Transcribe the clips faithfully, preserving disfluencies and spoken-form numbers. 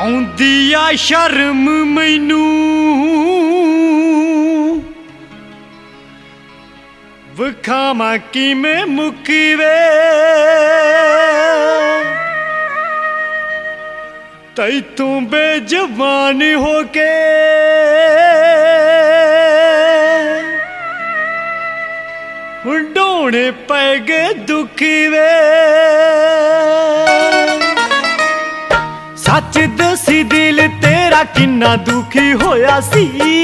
आउंदी आ शर्म मैनू विखावां किवें मुकवे तैतों बेजबान होके ढोने पै गए दुखी वे। सच दसी दिल तेरा किन्ना दुखी होया सी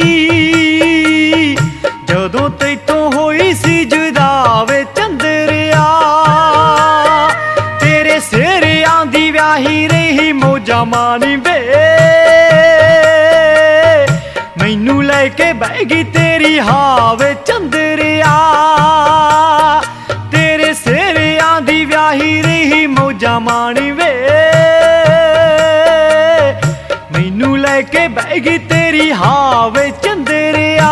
जदों तैतों होई सी जुदा वे चंदरिया। तेरे सिरे आंदी व्याही रही मौजा मानी वे मैनू लैके बैगी तेरी हावे चंदरिया। तेरे सिरे आंदी व्याही रही मौजा मानी वे मैनू लैके बैगी तेरी हावे चंदरिया।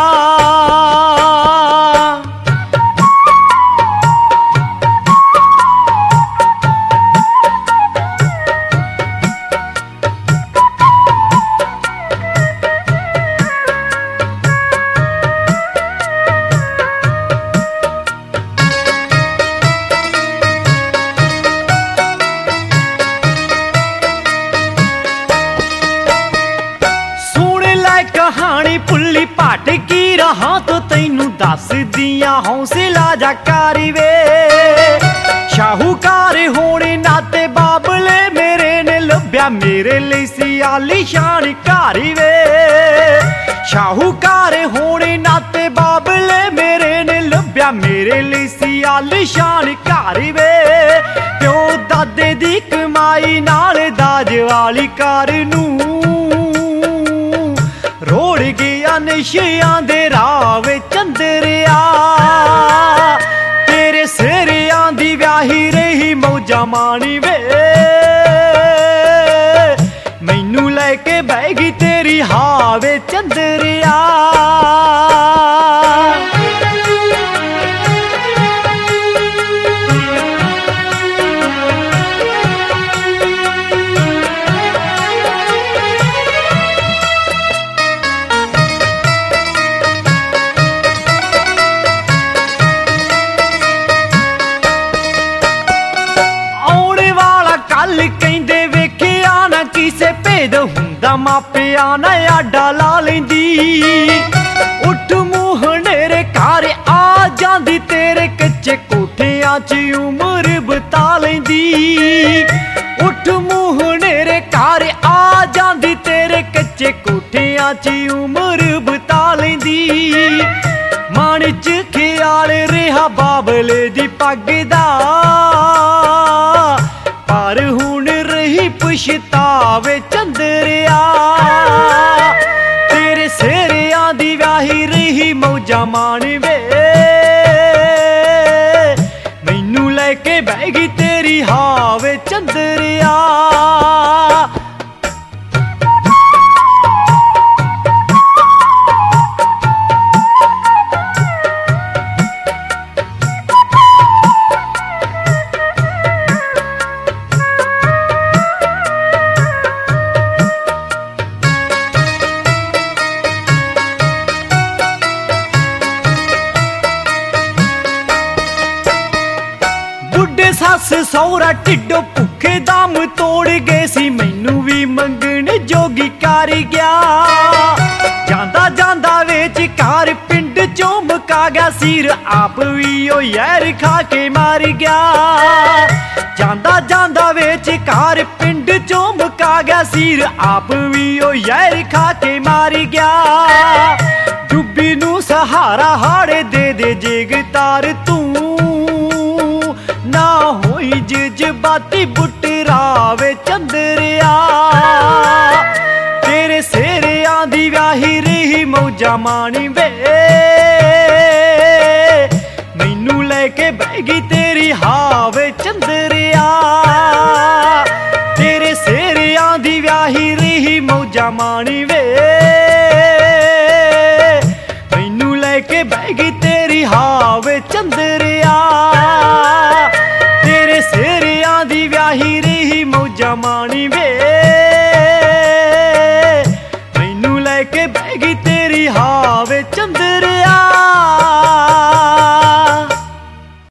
कहानी पुली पाट की रहा तो तैनू दस दिया हौसला जा कारी वे। शाहूकार होने नाते बाबले मेरे ने लभ्या मेरे लिए सी आलीशान कारी वे। शाहूकार होने नाते बाबले मेरे ने लभ्या मेरे लिए सी आलीशान कारी वे। प्यो दादे दी कमाई नाल दाज वाली कार नू रोड़ गया नशियां दे राह वे चंदरिया। तेरे सिरे आंदी व्याही रही मौजा मानी वे मैनू लैके बैगी तेरी हावे चंदरिया। किसे भेद हुंदा मापिया ना आडा ला लेंदी। उठ मूहनेरे घर आ जांदी तेरे कच्चे कोठियां च उम्र बिता लेंदी। उठ मूहनेरे घर आ जांदी तेरे कच्चे कोठियां च उम्र बिता लेंदी। मन च ख्याल रेहा बाबले दी पग दा पर हुण रही पछतावे चंदरिया। तेरे सिरे आंदी व्याही रही मौजा मानी वे मैनू लैके बैगी तेरी हावे चंदरिया। सस सौरा टिड्डो भुखे दम तोड़ गए सी मैनू भी मंगण जोगी कर गया। जांदा जांदा वेच कार पिंड चों मुका गया सिर आप भी ओ यार खा के मार गया। जांदा जांदा वेच कार पिंड चों मुका गया सिर आप भी ओ यार खा के मार गया। डुब्बी नू सहारा हाड़े दे दे जेगतार तू ना होई जज्बाती बुटरावे चंदरिया। तेरे सिरे आंदी व्याही रही मौजा मानी वे मैनू लैके बैगी तेरी हावे चंदरिया। तेरे सिरे आंदी व्याही रही मौजा मानी वे